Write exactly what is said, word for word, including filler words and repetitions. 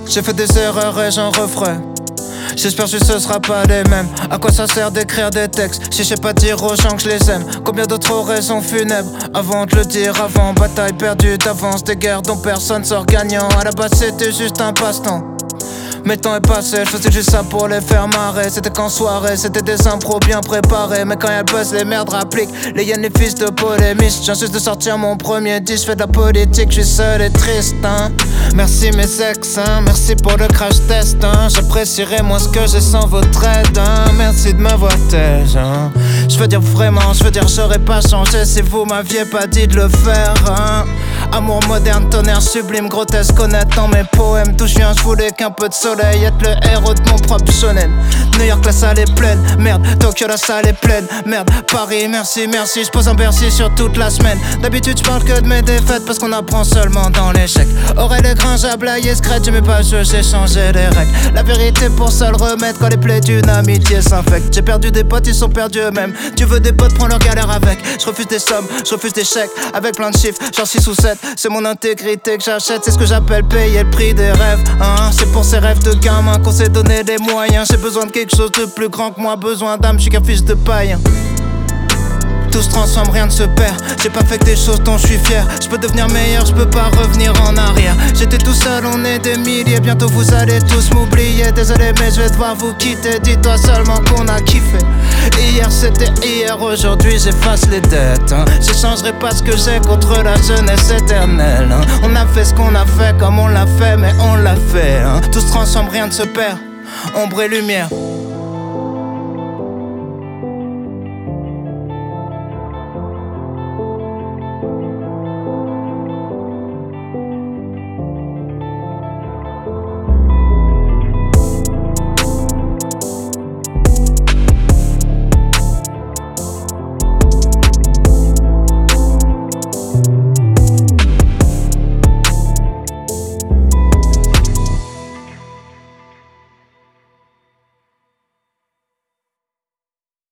J'ai fait des erreurs et j'en referai. J'espère que ce sera pas les mêmes. À quoi ça sert d'écrire des textes si je sais pas dire aux gens que je les aime? Combien d'autres oraisons funèbres avant de le dire avant? Bataille perdue d'avance, des guerres dont personne sort gagnant. À la base c'était juste un passe-temps. Mais le temps est passé, je faisais juste ça pour les faire marrer. C'était qu'en soirée, c'était des impros bien préparés. Mais quand y'a le buzz, les merdes rappliquent. Les hyènes, les fils de polémistes. J'ai juste de sortir mon premier disque, j'fais de la politique, j'suis seul et triste, hein. Merci mes ex, hein. Merci pour le crash test, hein. J'apprécierais moins ce que j'ai sans votre aide, hein. Merci de me voir tel, hein. J'veux dire vraiment, j'veux dire j'aurais pas changé si vous m'aviez pas dit de le faire, hein. Amour moderne, tonnerre sublime, grotesque, honnête dans mes poèmes. D'où je viens, je voulais qu'un peu de soleil, être le héros de mon propre shonen. New York, la salle est pleine, merde. Tokyo, la salle est pleine, merde. Paris, merci, merci, je pose un Bercy sur toute la semaine. D'habitude, je parle que de mes défaites parce qu'on apprend seulement dans l'échec. Aurel et Gringe à blaguer, scratch, j'aimais pas le jeu, j'ai changé les règles. La vérité pour ça le remettre quand les plaies d'une amitié s'infectent. J'ai perdu des potes, ils sont perdus eux-mêmes. Tu veux des potes, prends leur galère avec. Je refuse des sommes, je refuse des chèques avec plein de chiffres, genre six ou sept. C'est mon intégrité que j'achète, c'est ce que j'appelle payer le prix des rêves, hein. C'est pour ces rêves de gamin qu'on s'est donné des moyens. J'ai besoin de quelque chose de plus grand que moi, besoin d'âme, je suis qu'un fils de païen. Tout se transforme, rien ne se perd. J'ai pas fait que des choses dont je suis fier. Je peux devenir meilleur, je peux pas revenir en arrière. J'étais tout seul, on est des milliers. Bientôt vous allez tous m'oublier. Désolé mais je vais devoir vous quitter. Dis-toi seulement qu'on a kiffé. Hier c'était hier, aujourd'hui j'efface les dettes, hein. J'échangerai pas ce que j'ai contre la jeunesse éternelle, hein. On a fait ce qu'on a fait comme on l'a fait, mais on l'a fait, hein. Tout se transforme, rien ne se perd. Ombre et lumière.